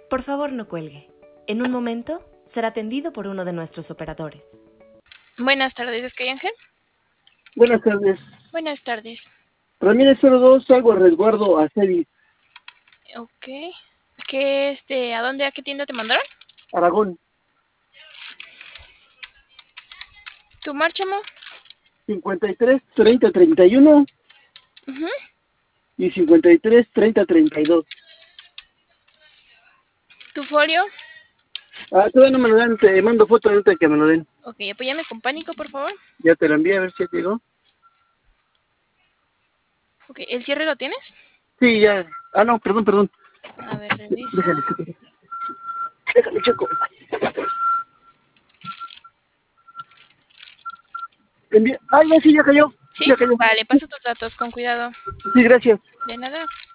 Por favor, no cuelgue. En un momento será atendido por uno de nuestros operadores. Buenas tardes, ¿es que hay Ángel? Buenas tardes. Buenas tardes. Ramírez 02, salgo a resguardo a Cedis, Ok. ¿A dónde, a qué tienda te mandaron? Aragón. ¿Tu marcha, mo? 53 30 31 Ujú. y 53 30 32. ¿Tu folio? Todavía no me lo dan, te mando foto ahorita que me lo den. Ok, apóyame con pánico, por favor. Ya te lo envié, a ver si ya llegó. Ok, ¿el cierre lo tienes? Sí, ya. No, perdón. A ver, revisa. Déjale, checo. Ya sí, ya cayó. ¿Sí? Ya cayó. Vale, paso tus datos, con cuidado. Sí, gracias. De nada.